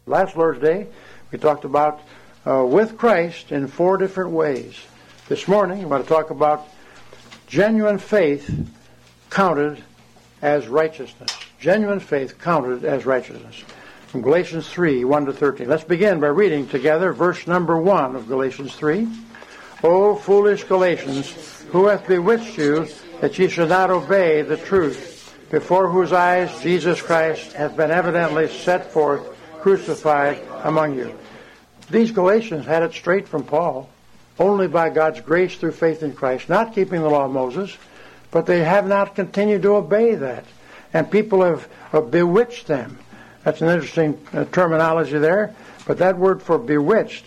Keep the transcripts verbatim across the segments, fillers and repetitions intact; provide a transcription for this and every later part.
Last Lord's Day, we talked about uh, with Christ in four different ways. This morning, I'm going to talk about genuine faith counted as righteousness. Genuine faith counted as righteousness. From Galatians three, one to thirteen. Let's begin by reading together verse number one of Galatians three. O foolish Galatians, who hath bewitched you that ye should not obey the truth, before whose eyes Jesus Christ hath been evidently set forth, crucified among you. These Galatians had it straight from Paul, only by God's grace through faith in Christ, not keeping the law of Moses, but they have not continued to obey that. And people have, have bewitched them. That's an interesting uh, terminology there, but that word for bewitched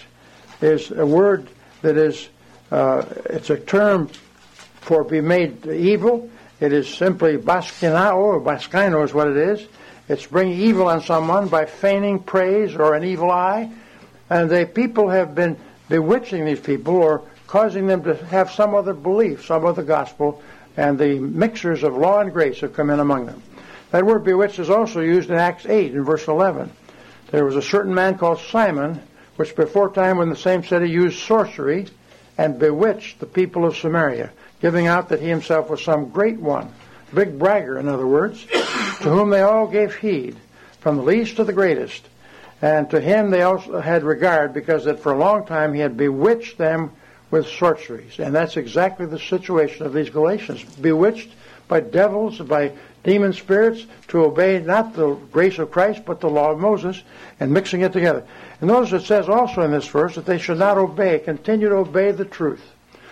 is a word that is, uh, it's a term for be made evil. It is simply baskinao, or baskino is what it is. It's bringing evil on someone by feigning praise or an evil eye. And the people have been bewitching these people or causing them to have some other belief, some other gospel, and the mixtures of law and grace have come in among them. That word bewitched is also used in Acts eight in verse eleven. There was a certain man called Simon, which before time when the same city used sorcery and bewitched the people of Samaria, giving out that he himself was some great one, big bragger, in other words, to whom they all gave heed, from the least to the greatest. And to him they also had regard, because that for a long time he had bewitched them with sorceries. And that's exactly the situation of these Galatians, bewitched by devils, by demon spirits, to obey not the grace of Christ, but the law of Moses, and mixing it together. And notice it says also in this verse that they should not obey, continue to obey the truth.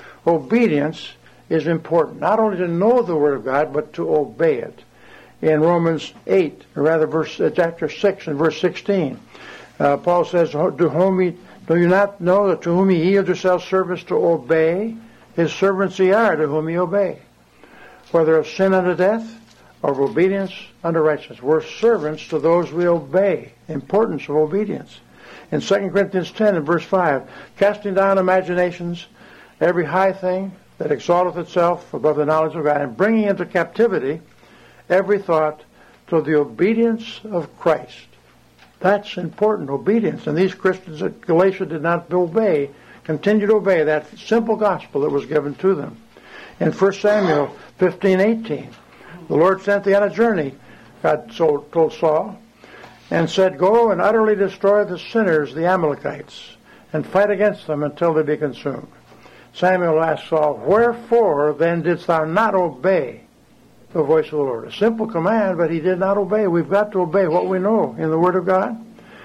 Obedience is important, not only to know the Word of God, but to obey it. In Romans eight, or rather verse, uh, chapter six and verse sixteen, uh, Paul says, to whom he, do you not know that to whom he yields yourselves service to obey, his servants ye are to whom ye obey, whether of sin unto death, or of obedience unto righteousness. We're servants to those we obey. Importance of obedience. In Second Corinthians ten and verse five, casting down imaginations, every high thing that exalteth itself above the knowledge of God, and bringing into captivity every thought to the obedience of Christ. That's important, obedience. And these Christians at Galatia did not obey, continue to obey that simple gospel that was given to them. In First Samuel fifteen eighteen, the Lord sent thee on a journey, God told Saul, and said, go and utterly destroy the sinners, the Amalekites, and fight against them until they be consumed. Samuel asked Saul, wherefore then didst thou not obey the voice of the Lord? A simple command, but he did not obey. We've got to obey what we know in the Word of God.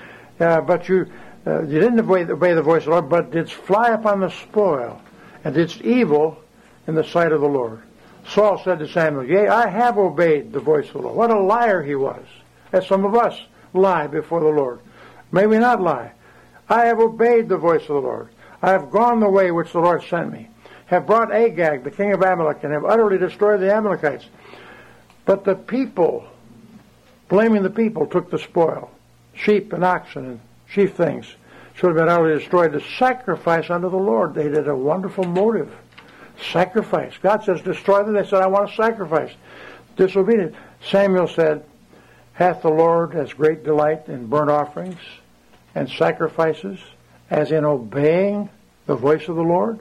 Uh, but you uh, you didn't obey, obey the voice of the Lord, but didst fly upon the spoil, and didst evil in the sight of the Lord. Saul said to Samuel, yea, I have obeyed the voice of the Lord. What a liar he was. As some of us lie before the Lord. May we not lie. I have obeyed the voice of the Lord. I have gone the way which the Lord sent me, have brought Agag, the king of Amalek, and have utterly destroyed the Amalekites. But the people, blaming the people, took the spoil. Sheep and oxen and sheep things should have been utterly destroyed. The sacrifice unto the Lord, they did a wonderful motive. Sacrifice. God says, destroy them. They said, I want to sacrifice. Disobedient. Samuel said, hath the Lord as great delight in burnt offerings and sacrifices as in obeying the voice of the Lord?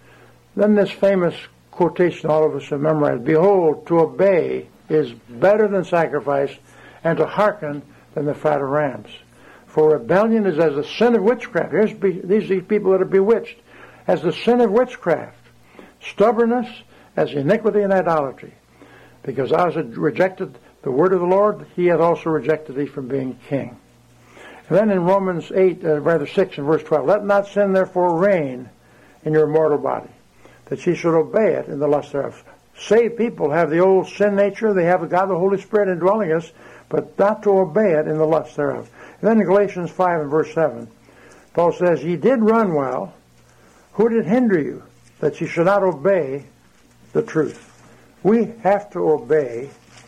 Then this famous quotation all of us have memorized, behold, to obey is better than sacrifice, and to hearken than the fat of rams. For rebellion is as the sin of witchcraft. Here's be, these, these people that are bewitched, as the sin of witchcraft. Stubbornness as iniquity and idolatry. Because thou hast rejected the word of the Lord, he hath also rejected thee from being king. And then in Romans eight, uh, rather six and verse twelve, let not sin therefore reign in your mortal body, that ye should obey it in the lust thereof. Saved people have the old sin nature, they have God the Holy Spirit indwelling us, but not to obey it in the lust thereof. And then in Galatians five and verse seven, Paul says, ye did run well, who did hinder you, that ye should not obey the truth? We have to obey,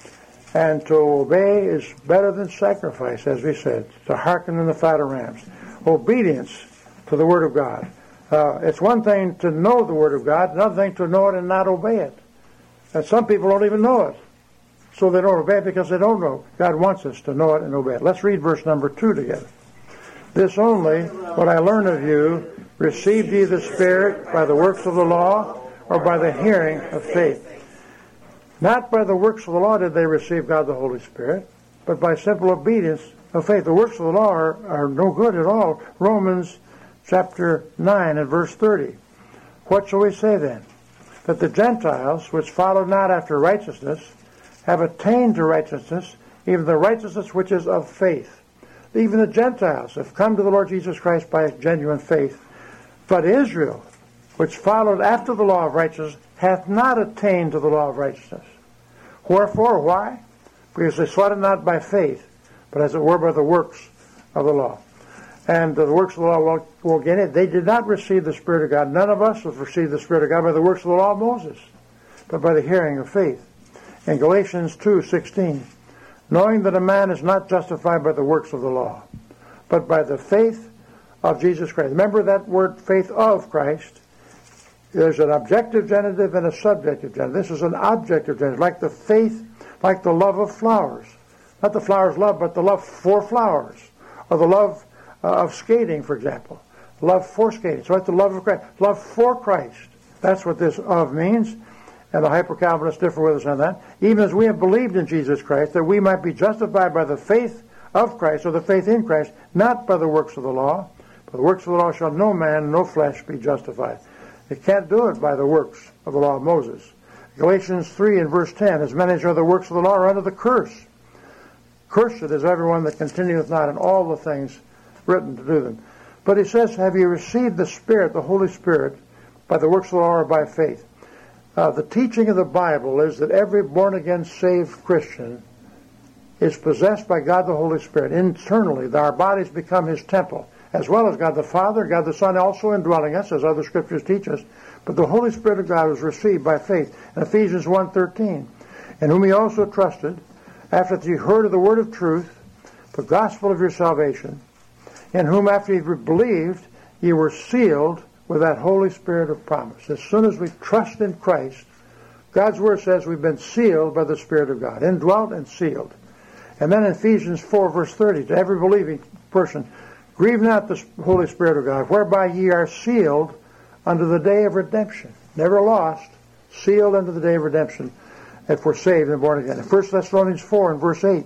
and to obey is better than sacrifice, as we said, to hearken in the fat of rams. Obedience to the Word of God. Uh, it's one thing to know the Word of God, another thing to know it and not obey it. And some people don't even know it. So they don't obey it because they don't know. God wants us to know it and obey it. Let's read verse number two together. This only, what I learn of you, received ye the Spirit by the works of the law, or by the hearing of faith? Not by the works of the law did they receive God the Holy Spirit, but by simple obedience of faith. The works of the law are, are no good at all. Romans chapter nine and verse thirty. What shall we say then? That the Gentiles, which followed not after righteousness, have attained to righteousness, even the righteousness which is of faith. Even the Gentiles have come to the Lord Jesus Christ by genuine faith. But Israel, which followed after the law of righteousness, hath not attained to the law of righteousness. Wherefore? Why? Because they sought it not by faith, but as it were by the works of the law. And the works of the law will, will gain it. They did not receive the Spirit of God. None of us have received the Spirit of God by the works of the law of Moses, but by the hearing of faith. In Galatians two sixteen, knowing that a man is not justified by the works of the law, but by the faith of Jesus Christ. Remember that word, faith of Christ. There's an objective genitive and a subjective genitive. This is an objective genitive, like the faith, like the love of flowers. Not the flowers love, but the love for flowers. Or the love uh, of skating, for example. Love for skating. So it's the love of Christ. Love for Christ. That's what this of means. And the hyper-Calvinists differ with us on that. Even as we have believed in Jesus Christ, that we might be justified by the faith of Christ, or the faith in Christ, not by the works of the law. By the works of the law shall no man, no flesh be justified. It can't do it by the works of the law of Moses. Galatians three and verse ten, as many as are the works of the law are under the curse. Cursed is everyone that continueth not in all the things written to do them. But he says, have you received the Spirit, the Holy Spirit, by the works of the law or by faith? Uh, the teaching of the Bible is that every born-again saved Christian is possessed by God the Holy Spirit. Internally, our bodies become His temple, as well as God the Father, God the Son also indwelling us, as other scriptures teach us. But the Holy Spirit of God was received by faith. In Ephesians one thirteen, in whom ye also trusted, after that ye heard of the word of truth, the gospel of your salvation, in whom after ye believed, ye were sealed with that Holy Spirit of promise. As soon as we trust in Christ, God's Word says we've been sealed by the Spirit of God, indwelt and sealed. And then in Ephesians four, verse thirty, to every believing person, grieve not the Holy Spirit of God, whereby ye are sealed unto the day of redemption. Never lost, sealed unto the day of redemption, if we're saved and born again. In First Thessalonians four and verse eight,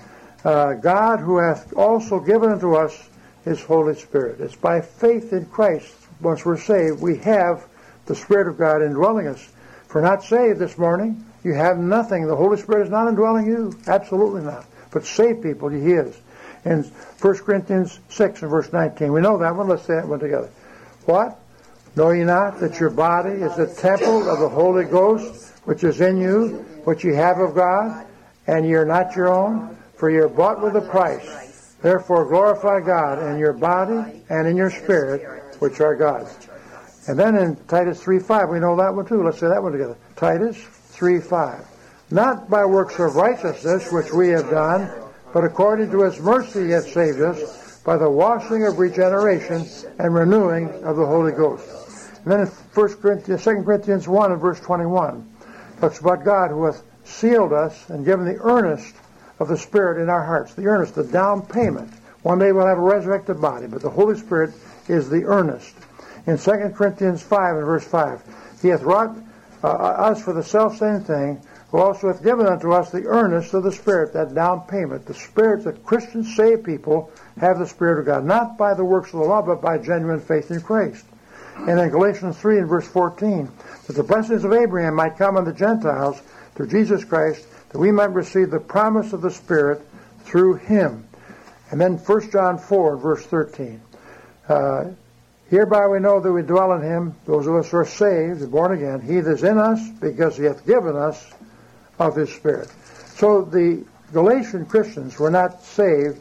uh, God who hath also given unto us His Holy Spirit. It's by faith in Christ. Once we're saved, we have the Spirit of God indwelling us. If we're not saved this morning, you have nothing. The Holy Spirit is not indwelling you. Absolutely not. But saved people, He is. In First Corinthians six and verse nineteen, we know that one. Let's say that one together. What? Know ye not that your body is the temple of the Holy Ghost, which is in you, which ye have of God, and ye are not your own? For ye are bought with a price. Therefore glorify God in your body and in your spirit, which are God's. And then in Titus three five, we know that one too. Let's say that one together. Titus three five. Not by works of righteousness which we have done, but according to His mercy He hath saved us, by the washing of regeneration and renewing of the Holy Ghost. And then in First Corinthians, Second Corinthians one and verse twenty-one, talks about God who hath sealed us and given the earnest of the Spirit in our hearts. The earnest, the down payment. One day we'll have a resurrected body, but the Holy Spirit is the earnest. In Second Corinthians five and verse five, He hath wrought uh, us for the selfsame thing, who also hath given unto us the earnest of the Spirit, that down payment. The Spirit that Christians, saved people, have the Spirit of God, not by the works of the law, but by genuine faith in Christ. And in Galatians three and verse fourteen, that the blessings of Abraham might come on the Gentiles through Jesus Christ, that we might receive the promise of the Spirit through Him. And then First John four and verse thirteen. Uh, Hereby we know that we dwell in Him, those of us who are saved and born again. He that is in us, because He hath given us of His Spirit. So the Galatian Christians were not saved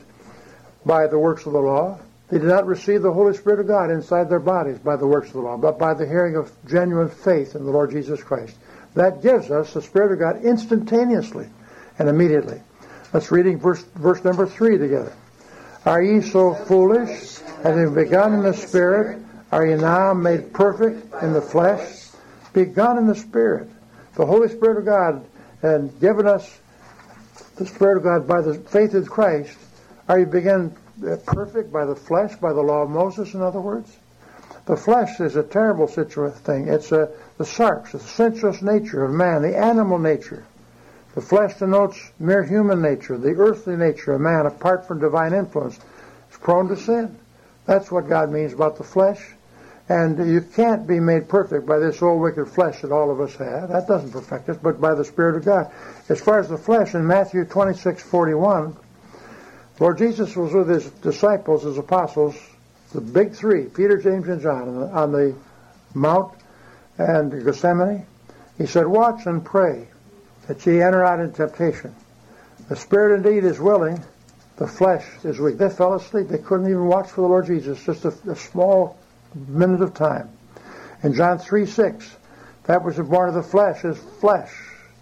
by the works of the law. They did not receive the Holy Spirit of God inside their bodies by the works of the law, but by the hearing of genuine faith in the Lord Jesus Christ. That gives us the Spirit of God instantaneously and immediately. Let's reading verse, verse number three together. Are ye so foolish, having begun in the Spirit, are ye now made perfect in the flesh? Begun in the Spirit. The Holy Spirit of God had given us the Spirit of God by the faith in Christ. Are you begin perfect by the flesh, by the law of Moses, in other words? The flesh is a terrible situa- thing. It's a, the sarx, the sensuous nature of man, the animal nature. The flesh denotes mere human nature, the earthly nature of man apart from divine influence. It's prone to sin. That's what God means about the flesh. And you can't be made perfect by this old wicked flesh that all of us have. That doesn't perfect us, but by the Spirit of God. As far as the flesh, in Matthew twenty-six forty-one, Lord Jesus was with his disciples, his apostles, the big three, Peter, James, and John, on the, on the Mount and Gethsemane. He said, watch and pray that ye enter not into temptation. The spirit indeed is willing, the flesh is weak. They fell asleep. They couldn't even watch for the Lord Jesus, just a, a small minute of time. In John three six, that which is born of the flesh is flesh.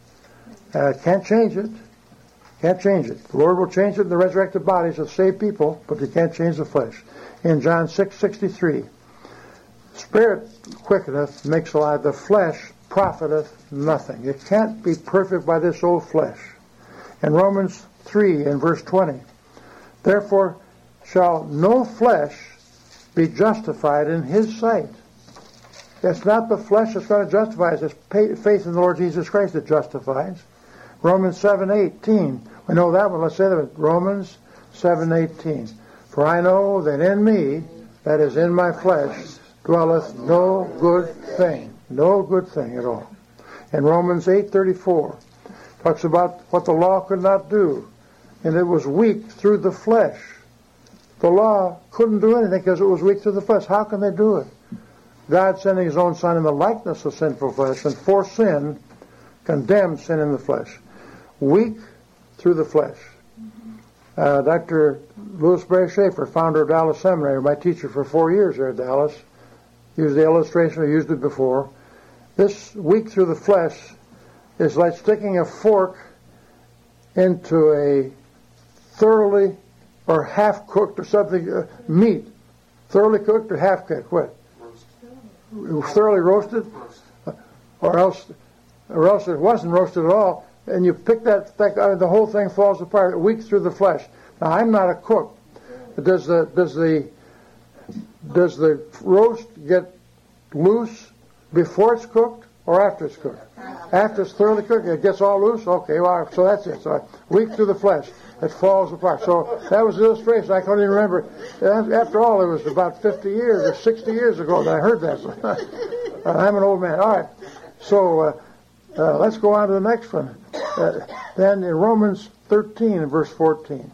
Uh, can't change it. Can't change it. The Lord will change it in the resurrected bodies of saved people, but He can't change the flesh. In John six sixty-three, Spirit quickeneth, makes alive, the flesh profiteth nothing. It can't be perfect by this old flesh. In Romans three and verse twenty, therefore shall no flesh be justified in His sight. It's not the flesh that's going to justify us. It's faith in the Lord Jesus Christ that justifies. Romans seven eighteen. We know that one. Let's say that. Romans seven eighteen. For I know that in me, that is in my flesh, dwelleth no good thing. No good thing at all. In Romans eight thirty-four, talks about what the law could not do. And it was weak through the flesh. The law couldn't do anything because it was weak through the flesh. How can they do it? God sending His own Son in the likeness of sinful flesh, and for sin, condemned sin in the flesh. Weak through the flesh. Uh, Doctor Louis Barry Schaefer, founder of Dallas Seminary, my teacher for four years there at Dallas, used the illustration, I used it before. This weak through the flesh is like sticking a fork into a thoroughly or half-cooked or something, uh, meat. Thoroughly cooked or half-cooked, what? Roasted. Thoroughly roasted? Uh, or else or else it wasn't roasted at all, and you pick that thing, uh, the whole thing falls apart, weak through the flesh. Now, I'm not a cook. Does the, does the, does the roast get loose before it's cooked or after it's cooked? After it's thoroughly cooked, it gets all loose? Okay, well, so that's it. So weak through the flesh. It falls apart. So that was the illustration. I couldn't even remember. After all, it was about fifty years or sixty years ago that I heard that. I'm an old man. All right. So uh, uh, let's go on to the next one. Uh, then in Romans thirteen and verse fourteen,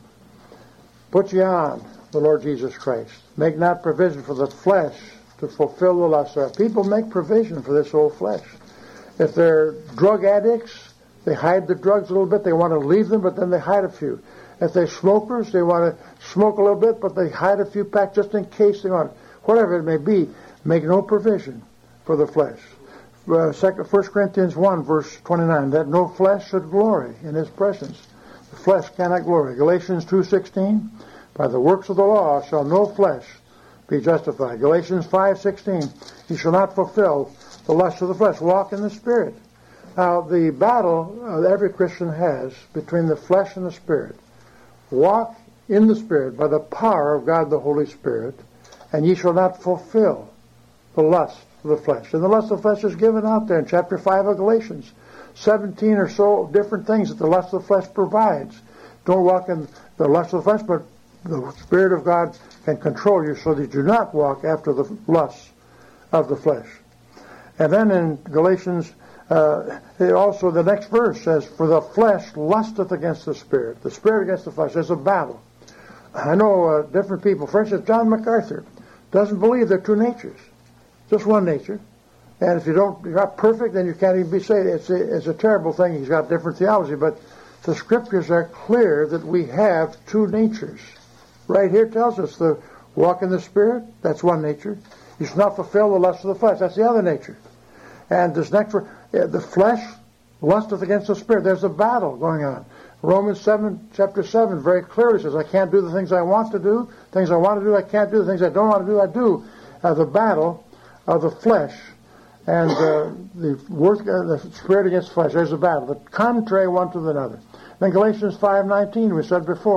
put ye on the Lord Jesus Christ. Make not provision for the flesh to fulfill the lust thereof. People make provision for this old flesh. If they're drug addicts, they hide the drugs a little bit. They want to leave them, but then they hide a few. If they're smokers, they want to smoke a little bit, but they hide a few packs just in case they want. Whatever it may be, make no provision for the flesh. Uh, First Corinthians one, verse twenty-nine, that no flesh should glory in His presence. The flesh cannot glory. Galatians two sixteen, by the works of the law shall no flesh be justified. Galatians five sixteen, you shall not fulfill the lust of the flesh. Walk in the Spirit. Now, the battle uh, every Christian has between the flesh and the Spirit. Walk in the Spirit by the power of God the Holy Spirit, and ye shall not fulfill the lust of the flesh. And the lust of the flesh is given out there in chapter five of Galatians. Seventeen or so different things that the lust of the flesh provides. Don't walk in the lust of the flesh, but the Spirit of God can control you so that you do not walk after the lust of the flesh. And then in Galatians, uh, also the next verse says, for the flesh lusteth against the Spirit. The Spirit against the flesh. There's a battle. I know uh, different people. For instance, John MacArthur doesn't believe there are two natures. Just one nature. And if you don't, you're not perfect, then you can't even be saved. It's a, it's a terrible thing. He's got different theology. But the Scriptures are clear that we have two natures. Right here tells us the walk in the Spirit, that's one nature. You shall not fulfill the lust of the flesh. That's the other nature. And this next one, the flesh lusteth against the Spirit. There's a battle going on. Romans seven, chapter seven very clearly says, I can't do the things I want to do. Things I want to do, I can't do. The things I don't want to do, I do. Uh, the battle of the flesh and uh, the work of the Spirit against the flesh. There's a battle. The contrary one to another. Then Galatians five nineteen, we said before,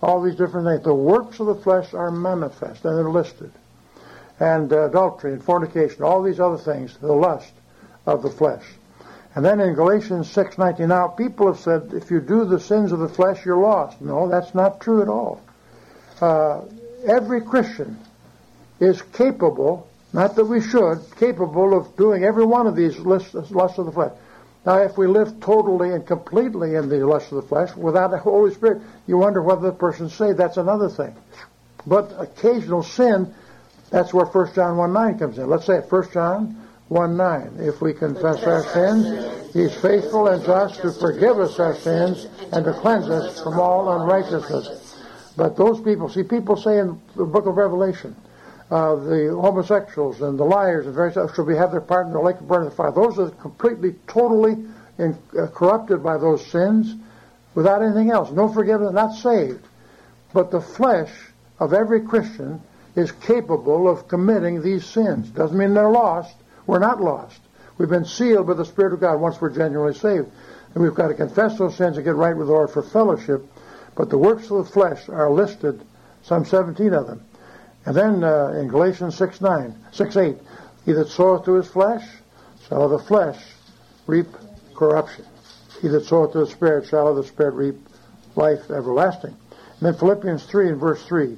all these different things. The works of the flesh are manifest, and they're listed. And uh, adultery and fornication, all these other things, the lust of the flesh. And then in Galatians six nineteen, now people have said, if you do the sins of the flesh, you're lost. No, that's not true at all. Uh, every Christian is capable, not that we should, capable of doing every one of these lusts of the flesh. Now, if we live totally and completely in the lust of the flesh, without the Holy Spirit, you wonder whether the person's saved. That's another thing. But occasional sin, that's where First John one nine comes in. Let's say it, First John one nine. If we confess our sins, He's faithful and just to forgive us our sins and to cleanse us from all unrighteousness. But those people, see, people say in the book of Revelation, uh, the homosexuals and the liars and various others, should we have their part in the lake of burning fire. Those are completely, totally in, uh, corrupted by those sins without anything else. No forgiveness, not saved. But the flesh of every Christian is capable of committing these sins. Doesn't mean they're lost. We're not lost. We've been sealed by the Spirit of God once we're genuinely saved. And we've got to confess those sins and get right with the Lord for fellowship. But the works of the flesh are listed, some seventeen of them. And then uh, in Galatians six nine, six eight, he that soweth to his flesh shall of the flesh reap corruption. He that soweth to the Spirit shall of the Spirit reap life everlasting. And then Philippians three and verse three.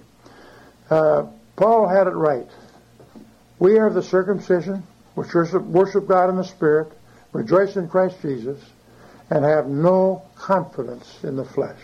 Uh, Paul had it right. We are the circumcision which worship God in the Spirit, rejoice in Christ Jesus, and have no confidence in the flesh.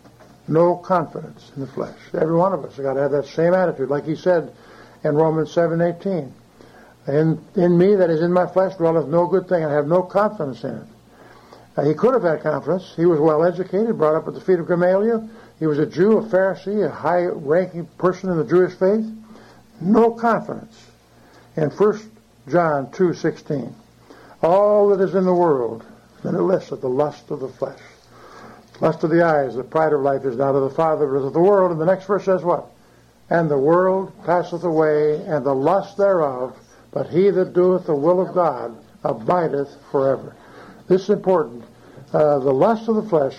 No confidence in the flesh. Every one of us has got to have that same attitude. Like he said in Romans seven eighteen, in, in me, that is in my flesh, dwelleth no good thing, and I have no confidence in it. Uh, he could have had confidence. He was well educated, brought up at the feet of Gamaliel. He was a Jew, a Pharisee, a high-ranking person in the Jewish faith. No confidence. In First John two sixteen, all that is in the world, then it lists of the lust of the flesh, lust of the eyes, the pride of life is not of the Father, but is of the world. And the next verse says what? And the world passeth away, and the lust thereof, but he that doeth the will of God abideth forever. This is important. Uh, the lust of the flesh,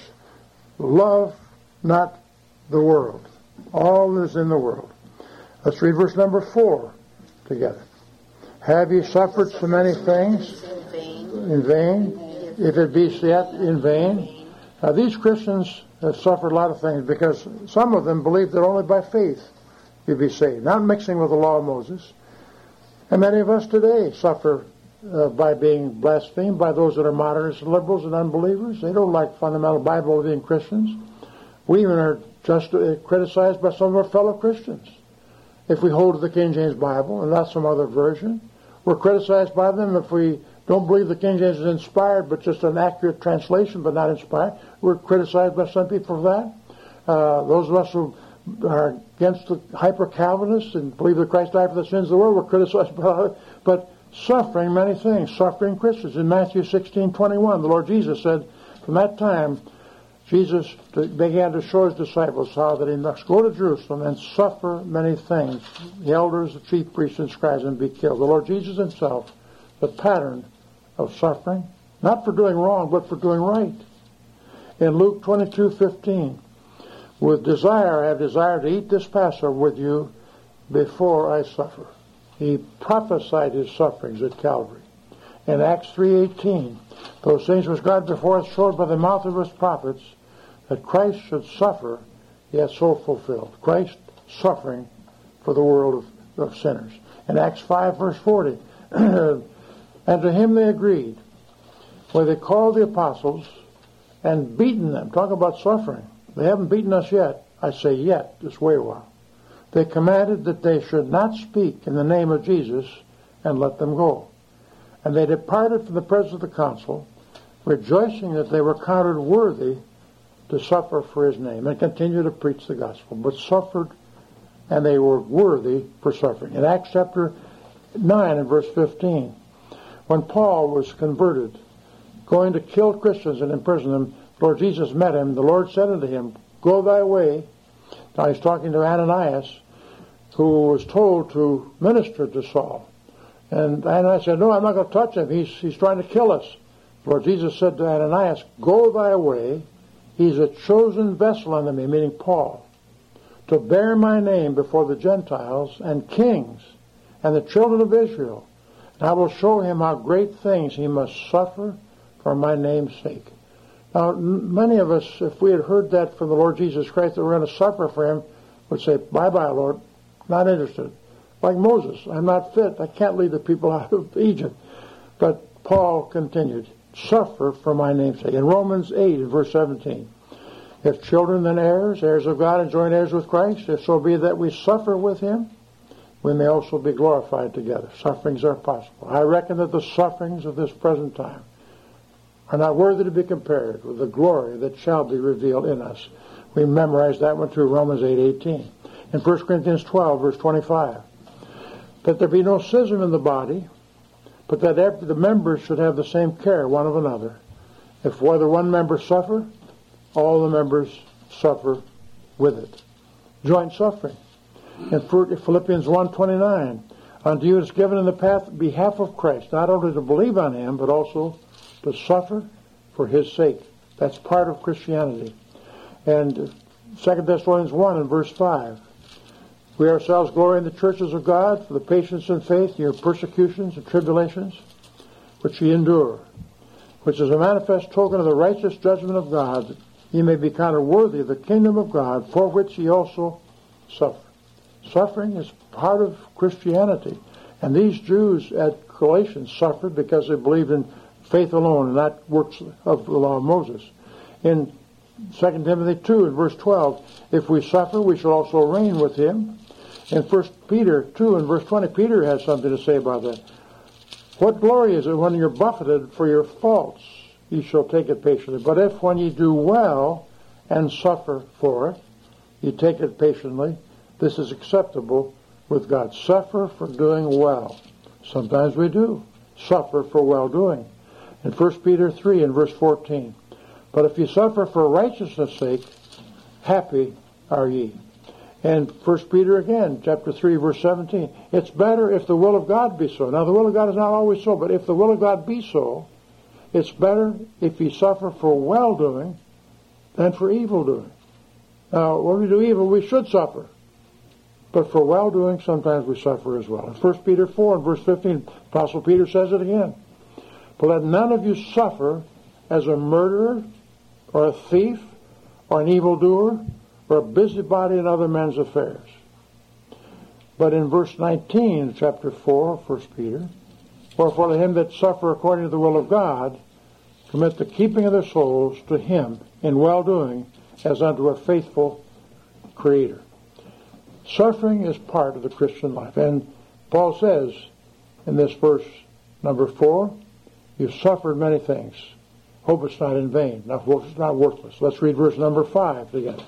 love not the world. All that is in the world. Let's read verse number four together. Have ye suffered so many things in vain, if it be yet in vain? Now, these Christians have suffered a lot of things because some of them believe that only by faith you be saved, not mixing with the law of Moses. And many of us today suffer uh, by being blasphemed by those that are moderates and liberals and unbelievers. They don't like fundamental Bible-believing Christians. We even are just uh, criticized by some of our fellow Christians. If we hold to the King James Bible and not some other version, we're criticized by them if we don't believe the King James is inspired, but just an accurate translation, but not inspired. We're criticized by some people for that. Uh, those of us who are against the hyper-Calvinists and believe that Christ died for the sins of the world, we're criticized by it. But suffering many things, suffering Christians. In Matthew sixteen twenty-one, the Lord Jesus said, from that time, Jesus began to show his disciples how that he must go to Jerusalem and suffer many things. The elders, the chief priests, and scribes, and be killed. The Lord Jesus himself, the pattern of suffering, not for doing wrong, but for doing right. In Luke twenty-two fifteen, with desire I have desired to eat this Passover with you before I suffer. He prophesied his sufferings at Calvary. In Acts three eighteen, those things which God before us showed by the mouth of his prophets, that Christ should suffer, he hath so fulfilled. Christ suffering for the world of, of sinners. In Acts five verse forty, and to him they agreed, where they called the apostles and beaten them. Talk about suffering. They haven't beaten us yet. I say yet. Just wait a while. They commanded that they should not speak in the name of Jesus and let them go. And they departed from the presence of the council, rejoicing that they were counted worthy to suffer for his name and continue to preach the gospel. But suffered, and they were worthy for suffering. In Acts chapter nine and verse fifteen, when Paul was converted, going to kill Christians and imprison them, Lord Jesus met him. The Lord said unto him, go thy way. Now he's talking to Ananias, who was told to minister to Saul. And Ananias said, no, I'm not going to touch him. He's, he's trying to kill us. Lord Jesus said to Ananias, go thy way. He's a chosen vessel unto me, meaning Paul. to bear my name before the Gentiles and kings and the children of Israel. And I will show him how great things he must suffer for my name's sake. Now, many of us, if we had heard that from the Lord Jesus Christ, that we're going to suffer for him, would say, bye-bye, Lord, not interested. Like Moses, I'm not fit. I can't lead the people out of Egypt. But Paul continued, suffer for my name's sake. In Romans eight, verse seventeen, if children, then heirs, heirs of God and joint heirs with Christ, if so be that we suffer with him, we may also be glorified together. Sufferings are possible. I reckon that the sufferings of this present time are not worthy to be compared with the glory that shall be revealed in us. We memorized that one too, Romans eight eighteen. In First Corinthians twelve, verse twenty-five, that there be no schism in the body, but that every, the members should have the same care one of another. If whether one member suffer, all the members suffer with it. Joint suffering. In Philippians one twenty-nine, unto you is given in the path, behalf of Christ, not only to believe on him, but also to suffer for his sake. That's part of Christianity. And Second Thessalonians one and verse five, we ourselves glory in the churches of God for the patience and faith in your persecutions and tribulations, which ye endure, which is a manifest token of the righteous judgment of God, that ye may be counted worthy of the kingdom of God, for which ye also suffer. Suffering is part of Christianity. And these Jews at Galatians suffered because they believed in faith alone and not works of the law of Moses. In Second Timothy two and verse twelve, if we suffer, we shall also reign with him. In First Peter two and verse twenty, Peter has something to say about that. What glory is it when you're buffeted for your faults? Ye shall take it patiently. But if when ye do well and suffer for it, ye take it patiently, this is acceptable with God. Suffer for doing well. Sometimes we do. Suffer for well-doing. In First Peter three and verse fourteen, but if ye suffer for righteousness' sake, happy are ye. And First Peter again, chapter three, verse seventeen, it's better if the will of God be so. Now, the will of God is not always so, but if the will of God be so, it's better if ye suffer for well-doing than for evil-doing. Now, when we do evil, we should suffer. But for well-doing, sometimes we suffer as well. In First Peter four and verse fifteen, Apostle Peter says it again. But let none of you suffer as a murderer, or a thief, or an evildoer, or a busybody in other men's affairs. But in verse nineteen, chapter four of First Peter, wherefore let him that suffer according to the will of God commit the keeping of their souls to him in well-doing as unto a faithful Creator. Suffering is part of the Christian life. And Paul says in this verse, number four, you've suffered many things. Hope it's not in vain. Now, hope it's not worthless. Let's read verse number five together.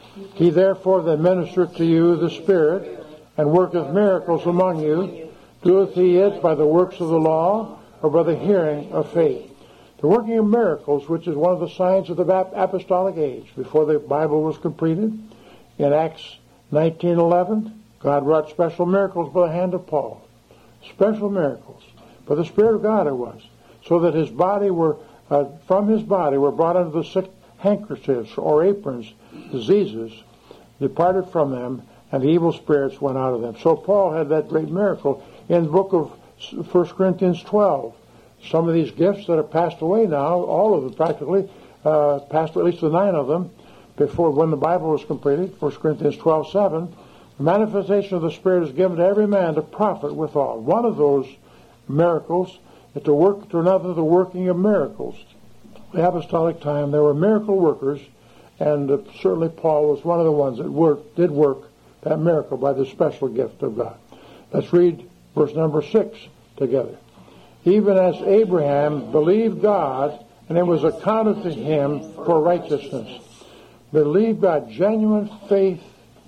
He therefore that ministereth to you the Spirit, and worketh miracles among you, doeth he it by the works of the law, or by the hearing of faith? The working of miracles, which is one of the signs of the apostolic age, before the Bible was completed, in Acts nineteen eleven, God wrought special miracles by the hand of Paul. Special miracles. By the Spirit of God it was. So that his body were, uh, from his body were brought unto the sick handkerchiefs or aprons, diseases, departed from them, and the evil spirits went out of them. So Paul had that great miracle in the book of First Corinthians twelve. Some of these gifts that are passed away now, all of them practically, uh, passed, at least the nine of them, before when the Bible was completed, First Corinthians twelve seven, the manifestation of the Spirit is given to every man to profit withal. One of those miracles is to work to another the working of miracles. The apostolic time, there were miracle workers, and uh, certainly Paul was one of the ones that worked, did work that miracle by the special gift of God. Let's read verse number six together. Even as Abraham believed God, and it was accounted to him for righteousness. Believe God, genuine faith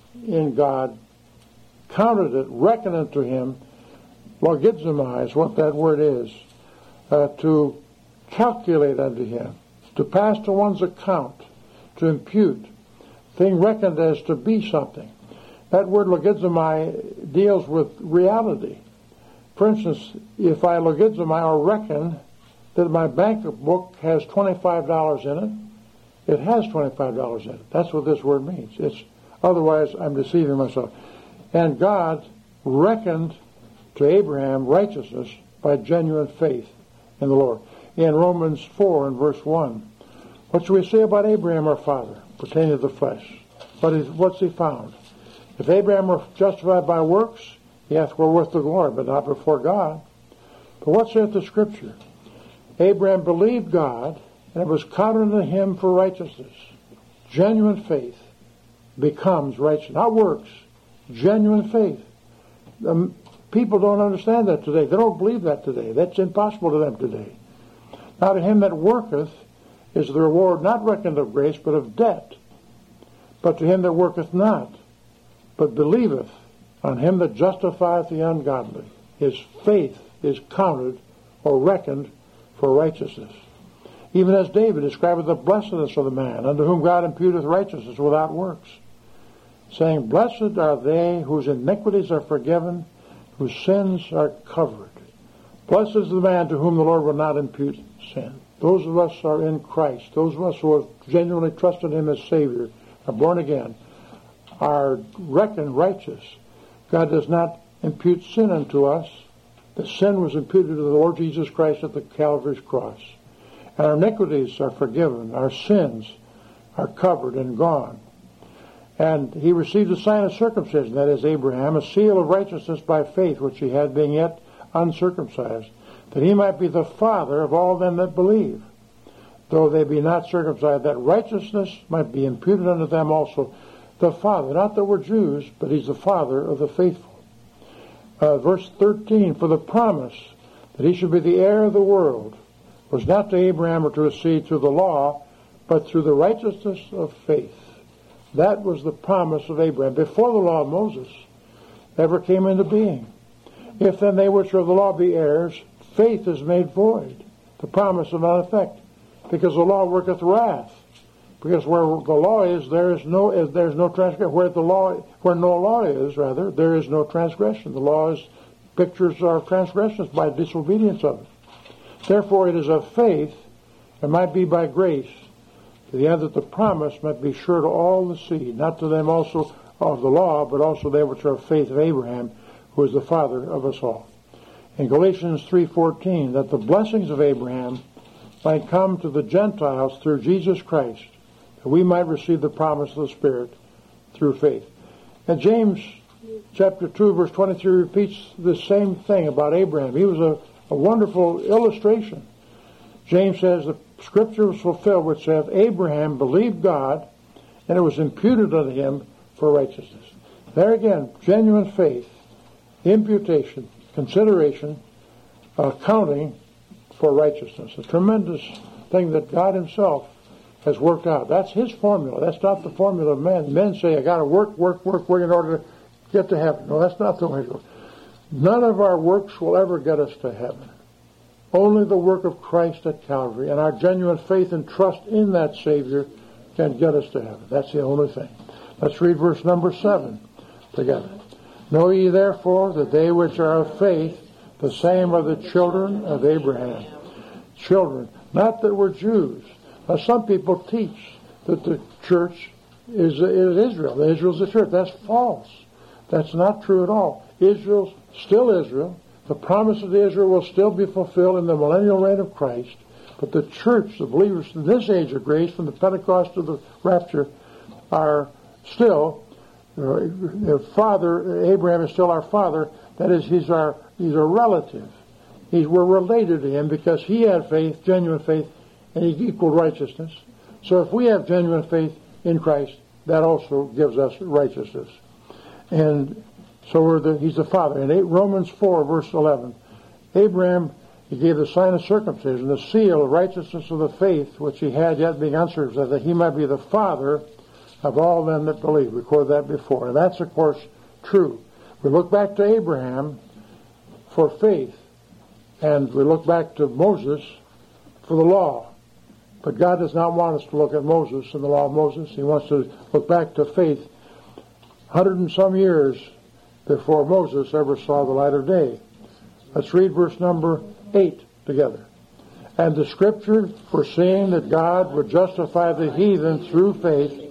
in God, counted it, reckoned it to him, logizomai is what that word is, uh, to calculate unto him, to pass to one's account, to impute, thing reckoned as to be something. That word logizomai deals with reality. For instance, if I logizomai or reckon that my bank book has twenty-five dollars in it, it has twenty-five dollars in it. That's what this word means. It's Otherwise, I'm deceiving myself. And God reckoned to Abraham righteousness by genuine faith in the Lord. In Romans four and verse one, what shall we say about Abraham our father, pertaining to the flesh? But is, what's he found? If Abraham were justified by works, he hath wherewith to glory, but not before God. But what saith the Scripture? Abraham believed God, and it was counted unto him for righteousness. Genuine faith becomes righteousness. Not works. Genuine faith. Um, people don't understand that today. They don't believe that today. That's impossible to them today. Now to him that worketh is the reward not reckoned of grace, but of debt. But to him that worketh not, but believeth on him that justifieth the ungodly, his faith is counted or reckoned for righteousness. Even as David describeth the blessedness of the man, unto whom God imputeth righteousness without works, saying, Blessed are they whose iniquities are forgiven, whose sins are covered. Blessed is the man to whom the Lord will not impute sin. Those of us are in Christ. Those of us who have genuinely trusted him as Savior, are born again, are reckoned righteous. God does not impute sin unto us. The sin was imputed to the Lord Jesus Christ at the Calvary's cross. And our iniquities are forgiven. Our sins are covered and gone. And he received a sign of circumcision, that is Abraham, a seal of righteousness by faith, which he had being yet uncircumcised, that he might be the father of all them that believe, though they be not circumcised, that righteousness might be imputed unto them also. The father, not that we're Jews, but he's the father of the faithful. Uh, verse thirteen, for the promise that he should be the heir of the world was not to Abraham or to his seed through the law, but through the righteousness of faith. That was the promise of Abraham before the law of Moses ever came into being. If then they which are of the law be heirs, faith is made void, the promise of none effect, because the law worketh wrath. Because where the law is, there is no there is no transgression. Where the law, where no law is, rather, there is no transgression. The law is pictures our transgressions by disobedience of it. Therefore, it is of faith, and might be by grace, to the end that the promise might be sure to all the seed, not to them also of the law, but also they which are of faith of Abraham, who is the father of us all. In Galatians three fourteen, that the blessings of Abraham might come to the Gentiles through Jesus Christ, that we might receive the promise of the Spirit through faith. And James chapter two, verse twenty-three repeats the same thing about Abraham. He was a, a wonderful illustration. James says, the Scripture was fulfilled which saith, Abraham believed God, and it was imputed unto him for righteousness. There again, genuine faith, imputation, consideration, accounting for righteousness. A tremendous thing that God himself has worked out. That's his formula. That's not the formula of men. Men say, I got to work, work, work, work in order to get to heaven. No, that's not the way it goes. None of our works will ever get us to heaven. Only the work of Christ at Calvary and our genuine faith and trust in that Savior can get us to heaven. That's the only thing. Let's read verse number seven together. Know ye therefore that they which are of faith, the same are the children of Abraham. Children, not that we're Jews. Now some people teach that the church is, is Israel. Israel's the church. That's false. That's not true at all. Israel's still Israel. The promise of Israel will still be fulfilled in the millennial reign of Christ. But the church, the believers in this age of grace, from the Pentecost to the rapture, are still, uh, their father, Abraham is still our father. That is, he's our, he's our relative. He's, we're related to him because he had faith, genuine faith, and he equaled righteousness. So if we have genuine faith in Christ, that also gives us righteousness. And so we're the, he's the father. In Romans four, verse eleven, Abraham, he gave the sign of circumcision, the seal of righteousness of the faith, which he had yet being uncircumcised, that he might be the father of all them that believe. We quoted that before. And that's, of course, true. We look back to Abraham for faith, and we look back to Moses for the law. But God does not want us to look at Moses and the law of Moses. He wants to look back to faith hundred and some years before Moses ever saw the light of day. Let's read verse number eight together. And the Scripture, foreseeing that God would justify the heathen through faith,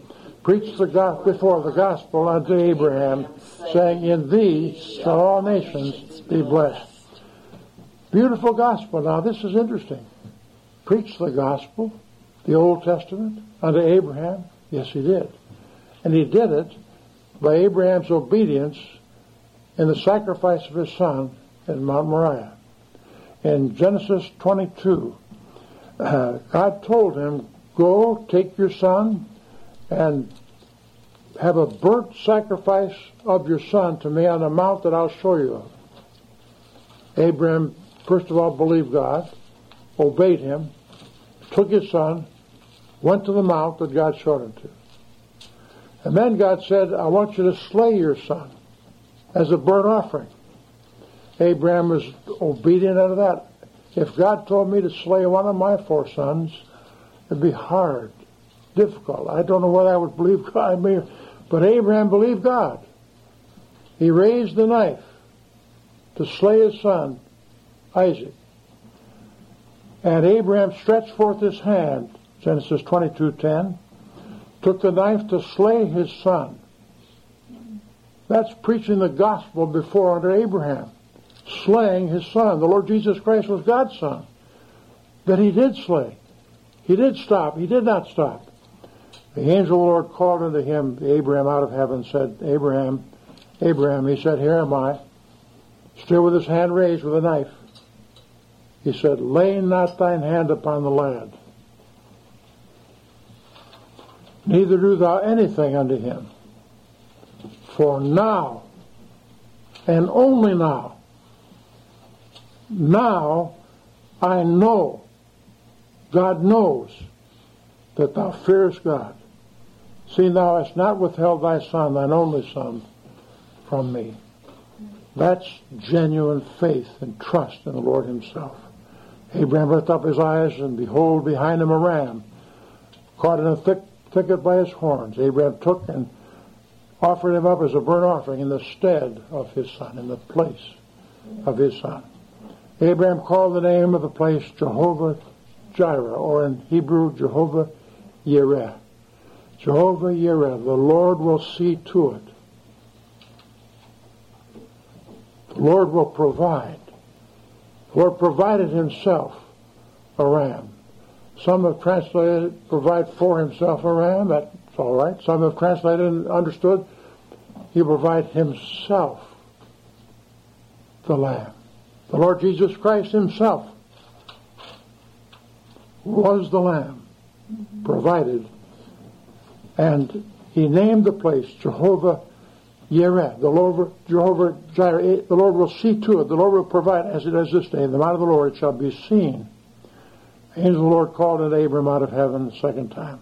preached the gospel before the gospel unto Abraham, saying, in thee shall all nations be blessed. Beautiful gospel. Now this is interesting. Preached the gospel, the Old Testament, unto Abraham. Yes, he did. And he did it by Abraham's obedience in the sacrifice of his son at Mount Moriah. In Genesis twenty-two, uh, God told him, go, take your son, and have a burnt sacrifice of your son to me on the mount that I'll show you of. Abraham, first of all, believed God, obeyed him, took his son, went to the mount that God showed him to. And then God said, I want you to slay your son as a burnt offering. Abraham was obedient unto that. If God told me to slay one of my four sons, it'd be hard, difficult. I don't know whether I would believe God, but Abraham believed God. He raised the knife to slay his son, Isaac. And Abraham stretched forth his hand, Genesis twenty-two ten, took the knife to slay his son. That's preaching the gospel before unto Abraham, slaying his son. The Lord Jesus Christ was God's son, that he did slay. He did stop. He did not stop. The angel of the Lord called unto him, Abraham, out of heaven, said, Abraham, Abraham, he said, here am I, still with his hand raised with a knife. He said, lay not thine hand upon the lad, neither do thou anything unto him. For now, and only now, now I know, God knows, that thou fearest God. See, thou hast not withheld thy son, thine only son, from me. That's genuine faith and trust in the Lord himself. Abraham lifted up his eyes, and behold, behind him a ram, caught in a thick thicket by his horns. Abraham took and offered him up as a burnt offering in the stead of his son, in the place of his son. Abraham called the name of the place Jehovah Jireh, or in Hebrew, Jehovah Yireh. Jehovah Yireh, the Lord will see to it. The Lord will provide. The Lord provided himself a ram. Some have translated, provide for himself a ram. That's all right. Some have translated and understood, he provide himself the lamb. The Lord Jesus Christ himself was the lamb provided, and he named the place Jehovah Yireh, the Lord, Jehovah Jireh. The Lord will see to it. The Lord will provide, as it is this day. In the mount of the Lord it shall be seen. The angel of the Lord called unto Abram out of heaven the second time.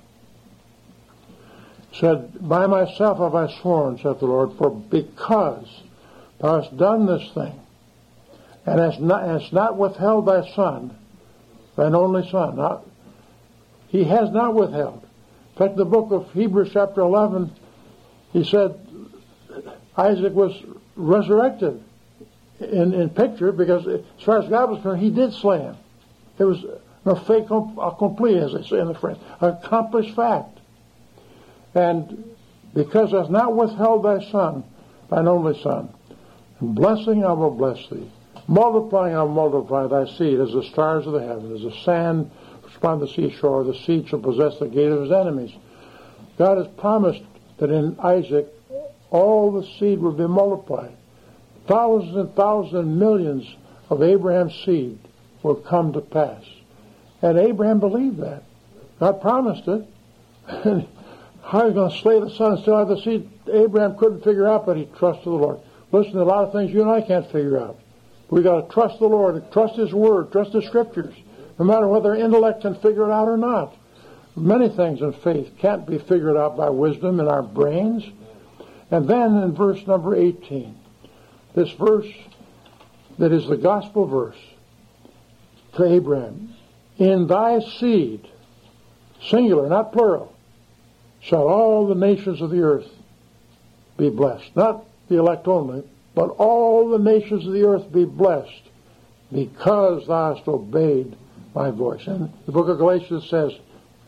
Said, by myself have I sworn, saith the Lord, for because thou hast done this thing, and hast not, hast not withheld thy son, thine only son. Now, he has not withheld. In fact, in the book of Hebrews chapter eleven, he said Isaac was resurrected in, in picture, because as far as God was concerned, he did slay him. It was a fait accompli, as they say in the French, an accomplished fact. And because thou hast not withheld thy son, thine only son, in blessing I will bless thee, multiplying I will multiply thy seed as the stars of the heaven, as the sand which upon the seashore. The seed shall possess the gate of his enemies. God has promised that in Isaac all the seed will be multiplied. Thousands and thousands and millions of Abraham's seed will come to pass. And Abraham believed that. God promised it. How are you going to slay the son and still have the seed? Abraham couldn't figure out, but he trusted the Lord. Listen, a lot of things you and I can't figure out. We've got to trust the Lord, trust his word, trust the scriptures, no matter whether intellect can figure it out or not. Many things in faith can't be figured out by wisdom in our brains. And then in verse number eighteen, this verse that is the gospel verse to Abraham, in thy seed, singular, not plural, shall all the nations of the earth be blessed. Not the elect only, but all the nations of the earth be blessed, because thou hast obeyed my voice. And the book of Galatians says,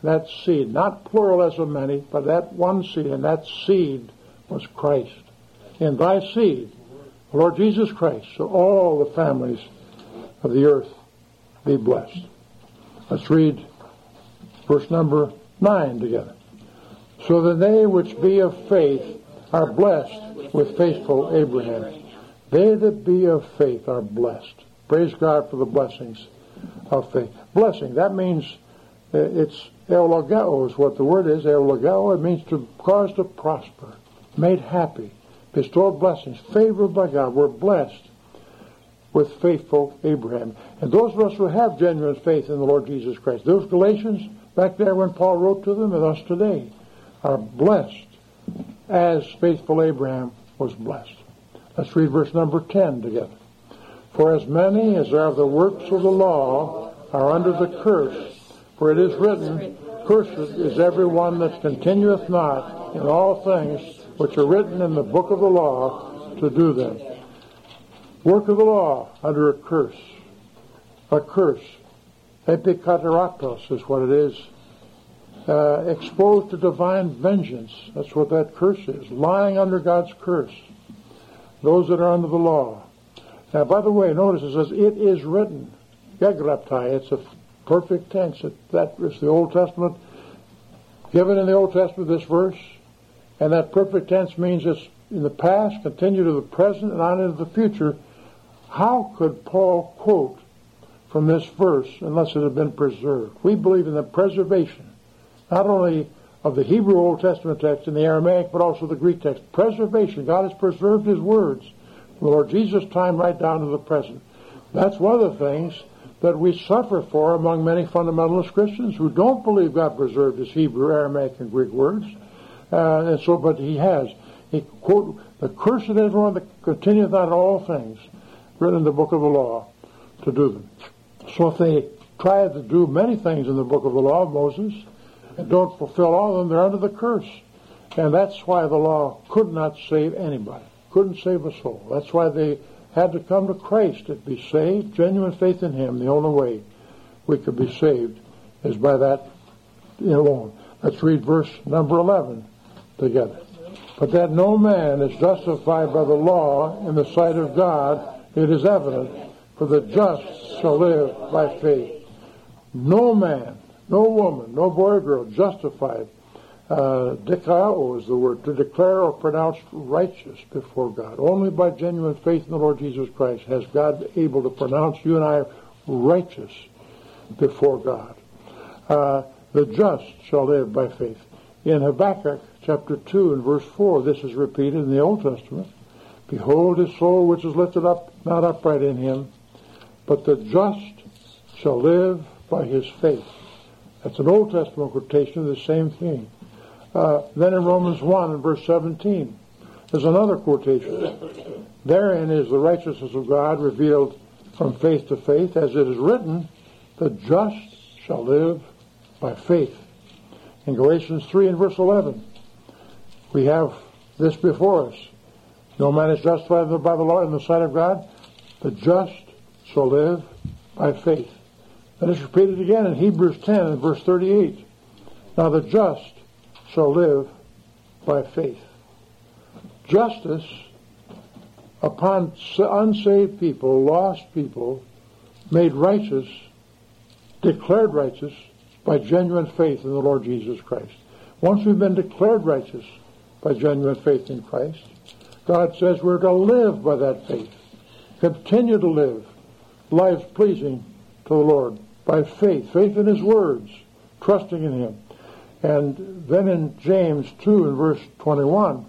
that seed, not plural as of many, but that one seed, and that seed was Christ. In thy seed, Lord Jesus Christ, so all the families of the earth be blessed. Let's read verse number nine together. So that they which be of faith are blessed with faithful Abraham. They that be of faith are blessed. Praise God for the blessings of faith. Blessing, that means uh, it's eulogeo is what the word is. Eulogeo, it means to cause to prosper, made happy, bestowed blessings, favored by God. We're blessed with faithful Abraham. And those of us who have genuine faith in the Lord Jesus Christ, those Galatians back there when Paul wrote to them and us today, are blessed as faithful Abraham was blessed. Let's read verse number ten together. For as many as are of the works of the law are under the curse, for it is written, Cursed is every one that continueth not in all things which are written in the book of the law to do them. Work of the law under a curse. A curse. Epikateratos is what it is. Uh, exposed to divine vengeance. That's what that curse is. Lying under God's curse. Those that are under the law. Now, by the way, notice it says, it is written. Gegraptai, it's a perfect tense. It, that is the Old Testament. Given in the Old Testament, this verse. And that perfect tense means it's in the past, continue to the present, and on into the future. How could Paul quote from this verse unless it had been preserved? We believe in the preservation, not only of the Hebrew Old Testament text and the Aramaic, but also the Greek text. Preservation. God has preserved His words from the Lord Jesus' time right down to the present. That's one of the things that we suffer for among many fundamentalist Christians who don't believe God preserved His Hebrew, Aramaic, and Greek words. Uh, and so, but He has. He quote, the curse of everyone that continueth on all things, written in the book of the law, to do them. So if they try to do many things in the book of the law of Moses and don't fulfill all of them, they're under the curse. And that's why the law could not save anybody, couldn't save a soul. That's why they had to come to Christ to be saved, genuine faith in Him. The only way we could be saved is by that alone. Let's read verse number eleven together. But that no man is justified by the law in the sight of God, it is evident, for the just shall live by faith. No man, no woman, no boy or girl justified, uh, dikao is the word, to declare or pronounce righteous before God. Only by genuine faith in the Lord Jesus Christ has God able to pronounce you and I righteous before God. Uh, the just shall live by faith. In Habakkuk chapter two and verse four, this is repeated in the Old Testament. Behold, his soul which is lifted up, not upright in him, but the just shall live by his faith. That's an Old Testament quotation of the same thing. Uh, then in Romans one and verse seventeen, there's another quotation. Therein is the righteousness of God revealed from faith to faith, as it is written, the just shall live by faith. In Galatians three and verse eleven, we have this before us. No man is justified by the law in the sight of God. The just shall live by faith. And it's repeated again in Hebrews ten and verse thirty-eight. Now the just shall live by faith. Justice upon unsaved people, lost people, made righteous, declared righteous by genuine faith in the Lord Jesus Christ. Once we've been declared righteous by genuine faith in Christ, God says we're to live by that faith. Continue to live lives pleasing to the Lord by faith. Faith in His words, trusting in Him. And then in James two and verse twenty-one,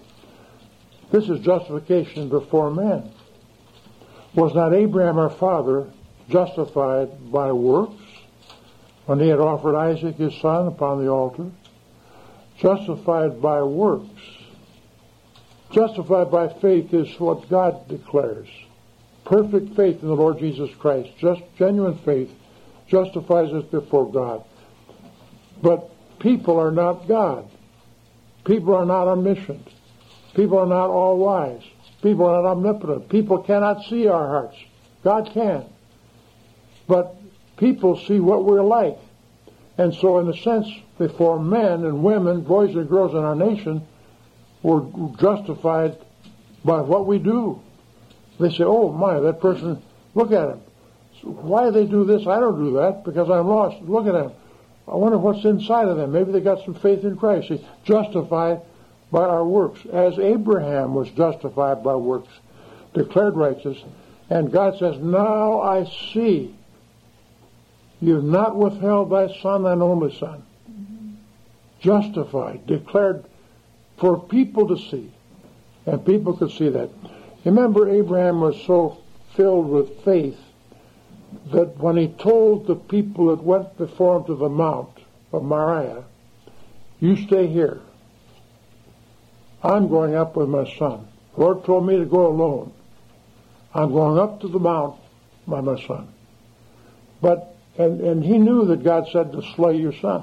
this is justification before men. Was not Abraham our father justified by works when he had offered Isaac his son upon the altar? Justified by works. Justified by faith is what God declares. Perfect faith in the Lord Jesus Christ, just genuine faith, justifies us before God. But people are not God. People are not omniscient. People are not all wise. People are not omnipotent. People cannot see our hearts. God can. But people see what we're like. And so in a sense, before men and women, boys and girls in our nation, were justified by what we do. They say, oh my, that person, look at him. Why do they do this? I don't do that because I'm lost. Look at them. I wonder what's inside of them. Maybe they got some faith in Christ. See, justified by our works. As Abraham was justified by works, declared righteous. And God says, now I see you've not withheld thy son, thine only son. Mm-hmm. Justified, declared for people to see. And people could see that. Remember, Abraham was so filled with faith that when he told the people that went before him to the Mount of Moriah, you stay here. I'm going up with my son. The Lord told me to go alone. I'm going up to the mount by my son. But, and, and he knew that God said to slay your son.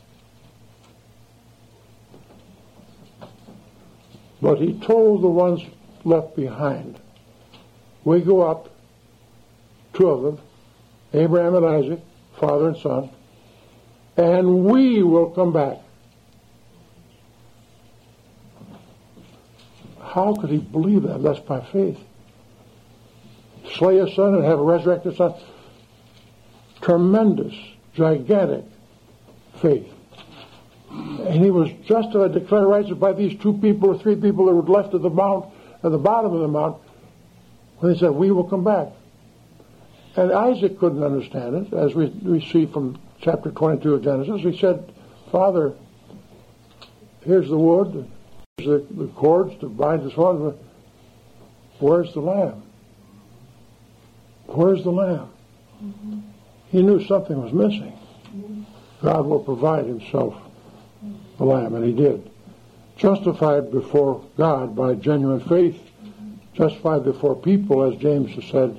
But he told the ones left behind, we go up, two of them, Abraham and Isaac, father and son, and we will come back. How could he believe that? That's by faith. Slay a son and have a resurrected son. Tremendous, gigantic faith. And he was justified, declared righteous by these two people or three people that were left at the mount, at the bottom of the mount, when they said, we will come back. And Isaac couldn't understand it, as we, we see from chapter twenty-two of Genesis. He said, Father, here's the wood, here's the, the cords to bind the sword. Where's the lamb? Where's the lamb? Mm-hmm. He knew something was missing. Mm-hmm. God will provide himself the lamb, and he did. Justified before God by genuine faith, mm-hmm. justified before people, as James has said,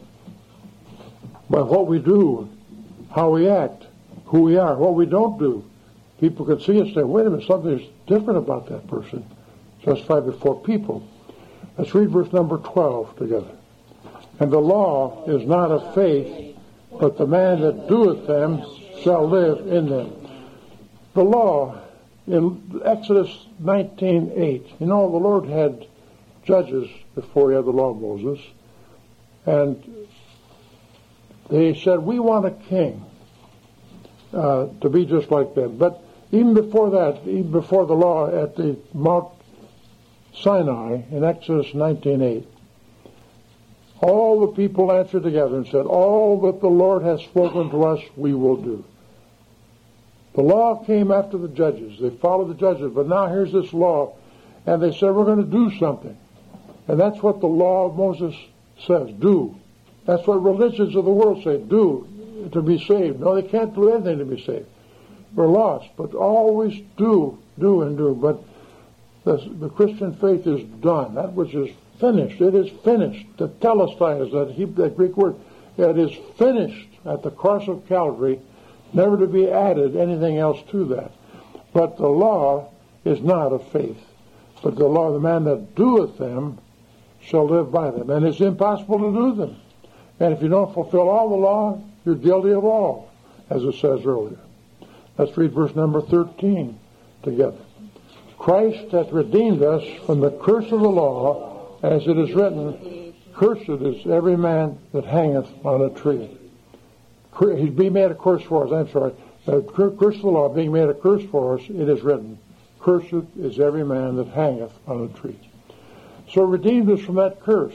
by what we do, how we act, who we are, what we don't do. People can see us and say, wait a minute, something's different about that person. Justified before people. Let's read verse number twelve together. And the law is not of faith, but the man that doeth them shall live in them. The law, in Exodus nineteen eight, you know, the Lord had judges before he had the law of Moses, and they said, we want a king uh, to be just like them. But even before that, even before the law at the Mount Sinai in Exodus nineteen eight, all the people answered together and said, all that the Lord has spoken to us, we will do. The law came after the judges. They followed the judges, but now here's this law. And they said, we're going to do something. And that's what the law of Moses says, do. That's what religions of the world say, do, to be saved. No, they can't do anything to be saved. We're lost, but always do, do and do. But the, the Christian faith is done. That which is finished. It is finished. The telestai is that, Hebrew, that Greek word. It is finished at the cross of Calvary, never to be added anything else to that. But the law is not of faith. But the law, the man that doeth them shall live by them. And it's impossible to do them. And if you don't fulfill all the law, you're guilty of all, as it says earlier. Let's read verse number thirteen together. Christ hath redeemed us from the curse of the law, as it is written, cursed is every man that hangeth on a tree. He's being made a curse for us, I'm sorry. The curse of the law being made a curse for us, it is written, cursed is every man that hangeth on a tree. So redeemed us from that curse.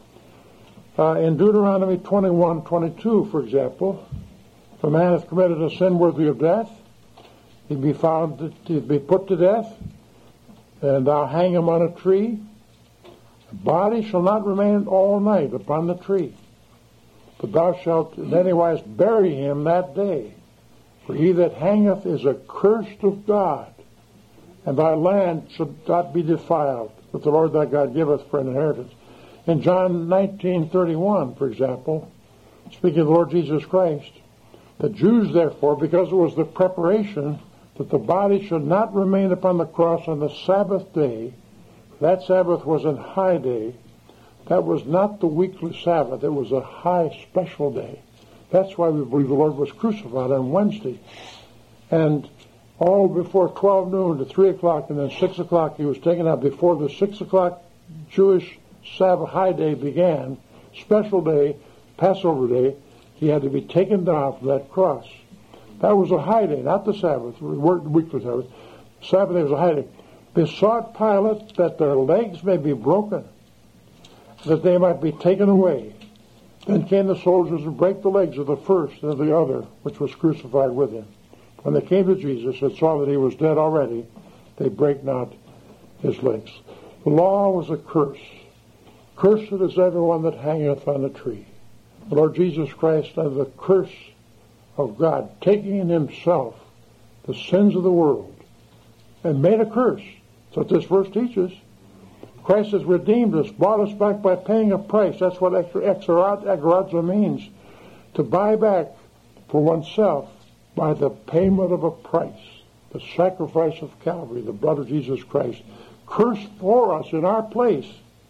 Uh, in Deuteronomy twenty-one twenty-two, for example, if a man hath committed a sin worthy of death, he'd be found, to, he'd be put to death, and thou hang him on a tree. The body shall not remain all night upon the tree, but thou shalt in any wise bury him that day. For he that hangeth is accursed of God, and thy land shall not be defiled, that the Lord thy God giveth for an inheritance. In John nineteen thirty-one, for example, speaking of the Lord Jesus Christ, the Jews, therefore, because it was the preparation that the body should not remain upon the cross on the Sabbath day, that Sabbath was a high day. That was not the weekly Sabbath. It was a high special day. That's why we believe the Lord was crucified on Wednesday. And all before twelve noon to three o'clock, and then six o'clock he was taken out. Before the six o'clock Jewish Sabbath high day began, special day, Passover day, he had to be taken down from that cross. That was a high day, not the Sabbath. We worked weekly Sabbath. Sabbath day was a high day. Besought Pilate that their legs may be broken, that they might be taken away. Then came the soldiers and brake the legs of the first and of the other, which was crucified with him. When they came to Jesus and saw that he was dead already, they brake not his legs. The law was a curse. Cursed is everyone that hangeth on a tree. The Lord Jesus Christ, under the curse of God, taking in himself the sins of the world, and made a curse. That's what this verse teaches. Christ has redeemed us, bought us back by paying a price. That's what exorazo means. To buy back for oneself by the payment of a price. The sacrifice of Calvary, the blood of Jesus Christ. Cursed for us in our place,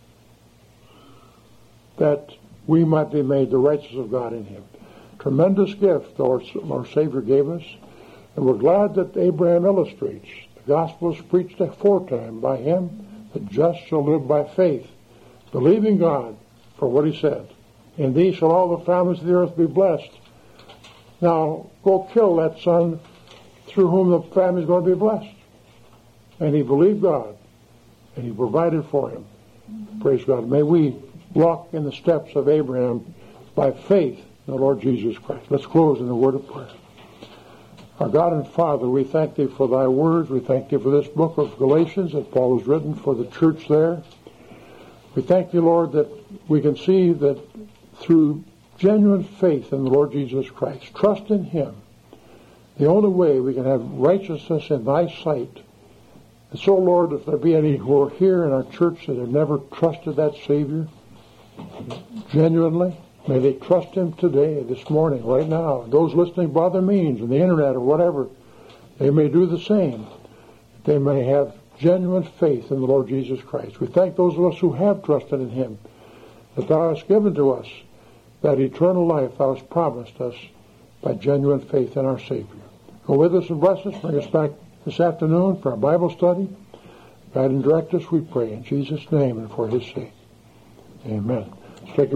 that we might be made the righteousness of God in him. Tremendous gift our, our Savior gave us. And we're glad that Abraham illustrates. The gospel is preached aforetime by him. The just shall live by faith, believing God for what he said. In thee shall all the families of the earth be blessed. Now, go kill that son through whom the family is going to be blessed. And he believed God, and he provided for him. Praise God. May we walk in the steps of Abraham by faith in the Lord Jesus Christ. Let's close in the word of prayer. Our God and Father, we thank thee for thy words. We thank thee for this book of Galatians that Paul has written for the church there. We thank thee, Lord, that we can see that through genuine faith in the Lord Jesus Christ, trust in him, the only way we can have righteousness in thy sight. And so, Lord, if there be any who are here in our church that have never trusted that Savior genuinely, may they trust him today, this morning, right now. Those listening by other means, on the internet or whatever, they may do the same. They may have genuine faith in the Lord Jesus Christ. We thank those of us who have trusted in him, that thou hast given to us that eternal life thou hast promised us by genuine faith in our Savior. Go with us and bless us. Bring us back this afternoon for our Bible study. Guide and direct us, we pray, in Jesus' name and for his sake. Amen. Let's take a